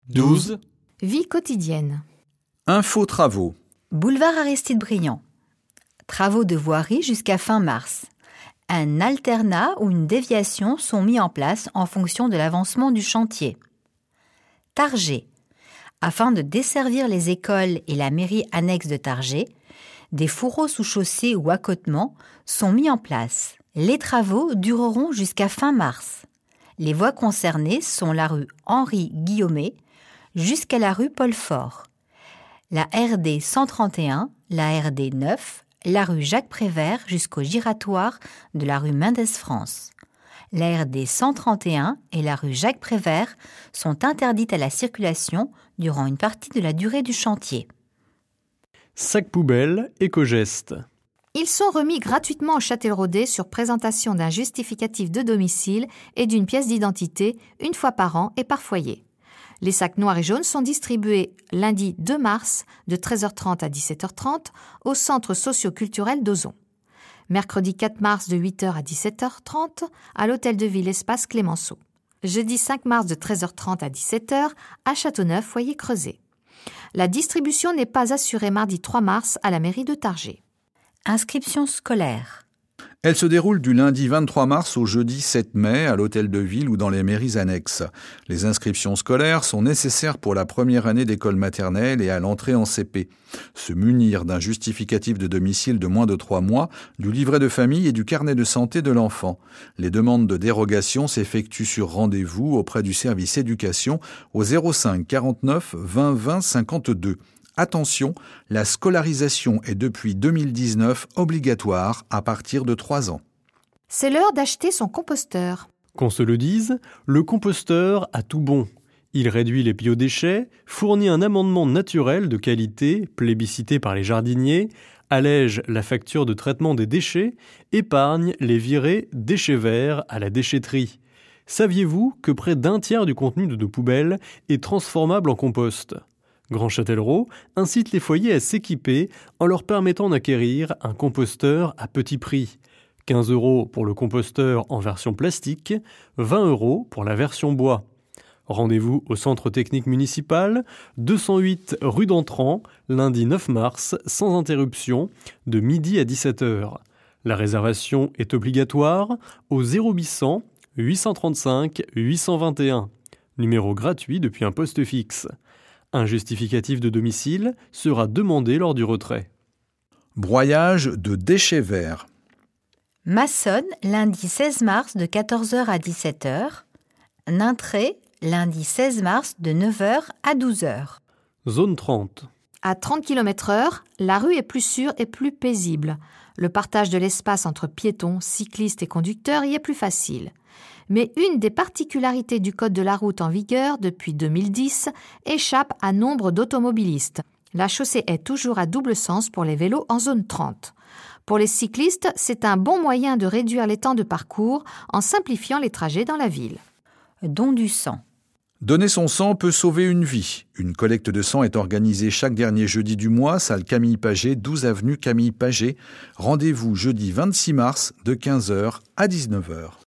12. Vie quotidienne. Info travaux. Boulevard Aristide Briand. Travaux de voirie jusqu'à fin mars. Un alternat ou une déviation sont mis en place en fonction de l'avancement du chantier. Targé. Afin de desservir les écoles et la mairie annexe de Targé, des fourreaux sous chaussée ou accotements sont mis en place. Les travaux dureront jusqu'à fin mars. Les voies concernées sont la rue Henri-Guillaumet jusqu'à la rue Paul-Fort, la RD 131, la RD 9, la rue Jacques-Prévert jusqu'au giratoire de la rue Mendès-France. La RD 131 et la rue Jacques-Prévert sont interdites à la circulation durant une partie de la durée du chantier. Sac poubelle, éco-geste. Ils sont remis gratuitement au Châtelleraudais sur présentation d'un justificatif de domicile et d'une pièce d'identité une fois par an et par foyer. Les sacs noirs et jaunes sont distribués lundi 2 mars de 13h30 à 17h30 au centre socio-culturel d'Ozon. Mercredi 4 mars de 8h à 17h30 à l'hôtel de ville Espace Clémenceau. Jeudi 5 mars de 13h30 à 17h à Châteauneuf, foyer Creuset. La distribution n'est pas assurée mardi 3 mars à la mairie de Targé. Inscription scolaire. Elle se déroule du lundi 23 mars au jeudi 7 mai à l'hôtel de ville ou dans les mairies annexes. Les inscriptions scolaires sont nécessaires pour la première année d'école maternelle et à l'entrée en CP. Se munir d'un justificatif de domicile de moins de 3 mois, du livret de famille et du carnet de santé de l'enfant. Les demandes de dérogation s'effectuent sur rendez-vous auprès du service éducation au 05 49 20 20 52. Attention, la scolarisation est depuis 2019 obligatoire à partir de 3 ans. C'est l'heure d'acheter son composteur. Qu'on se le dise, le composteur a tout bon. Il réduit les biodéchets, fournit un amendement naturel de qualité, plébiscité par les jardiniers, allège la facture de traitement des déchets, épargne les virées déchets verts à la déchetterie. Saviez-vous que près d'un tiers du contenu de nos poubelles est transformable en compost ? Grand Châtellerault incite les foyers à s'équiper en leur permettant d'acquérir un composteur à petit prix. 15 € pour le composteur en version plastique, 20 € pour la version bois. Rendez-vous au centre technique municipal, 208 rue d'Entrant, lundi 9 mars, sans interruption, de midi à 17h. La réservation est obligatoire au 0800 835 821, numéro gratuit depuis un poste fixe. Un justificatif de domicile sera demandé lors du retrait. Broyage de déchets verts. Massonne, lundi 16 mars de 14h à 17h. Nintré, lundi 16 mars de 9h à 12h. Zone 30. À 30 km/h, la rue est plus sûre et plus paisible. Le partage de l'espace entre piétons, cyclistes et conducteurs y est plus facile. Mais une des particularités du code de la route en vigueur depuis 2010 échappe à nombre d'automobilistes. La chaussée est toujours à double sens pour les vélos en zone 30. Pour les cyclistes, c'est un bon moyen de réduire les temps de parcours en simplifiant les trajets dans la ville. Don du sang. Donner son sang peut sauver une vie. Une collecte de sang est organisée chaque dernier jeudi du mois, salle Camille Paget, 12 avenue Camille Paget. Rendez-vous jeudi 26 mars de 15h à 19h.